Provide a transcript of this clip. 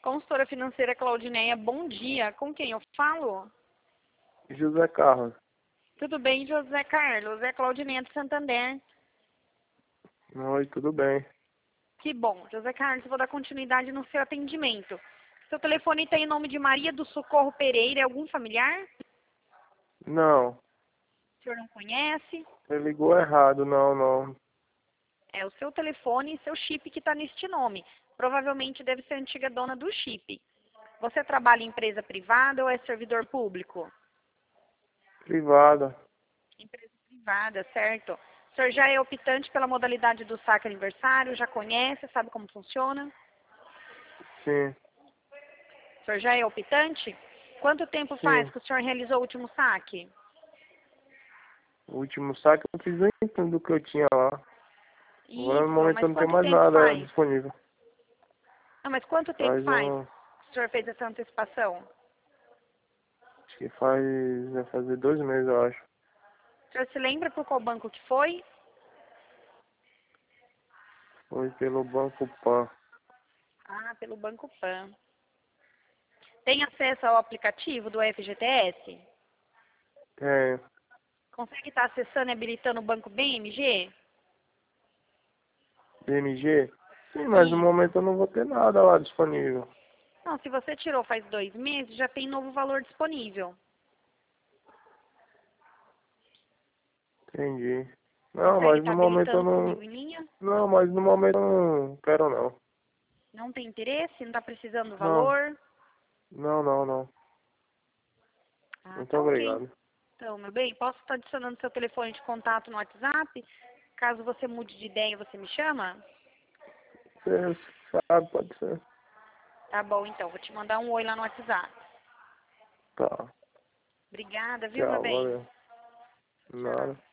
Consultora financeira Claudineia, bom dia. Com quem eu falo? José Carlos. Tudo bem, José Carlos? É Claudineia de Santander. Oi, tudo bem. Que bom. José Carlos, eu vou dar continuidade no seu atendimento. Seu telefone tem em nome de Maria do Socorro Pereira. É algum familiar? Não, O senhor não conhece? você ligou errado, não. É o seu telefone e seu chip que está neste nome. Provavelmente deve ser a antiga dona do chip. Você trabalha em empresa privada ou é servidor público? Privada. Empresa privada, certo? O senhor já é optante pela modalidade do saque aniversário? Já conhece? Sabe como funciona? Sim, O senhor já é optante? Quanto tempo faz sim. que o senhor realizou o último saque? O último saque eu fiz nem tudo que eu tinha lá. Agora no Isso, momento mas eu não tenho quanto mais tempo nada faz? disponível. Não, mas quanto tempo Faz faz um. que o senhor fez essa antecipação? Acho que vai fazer 2 meses, eu acho. O senhor se lembra por qual banco que foi? Foi pelo Banco Pan. Ah, pelo Banco Pan. Tem acesso ao aplicativo do FGTS? É, Consegue estar acessando e habilitando o Banco BMG? BMG? Sim, mas no Isso. momento eu não vou ter nada lá disponível. Não, se você tirou faz 2 meses, já tem novo valor disponível. Entendi. Não, Consegue mas estar no momento eu habilitando não. comigo em linha? Não, mas no momento eu não quero não. Não tem interesse? Não está precisando do Não, valor? não. Ah, Muito tá ok. obrigado. Então, meu bem, posso estar adicionando seu telefone de contato no WhatsApp? Caso você mude de ideia, você me chama? Você sabe, pode ser. Tá bom, então. Vou te mandar um oi lá no WhatsApp. Tá. Obrigada, viu, meu Tchau, bem? valeu. Tchau. Nada.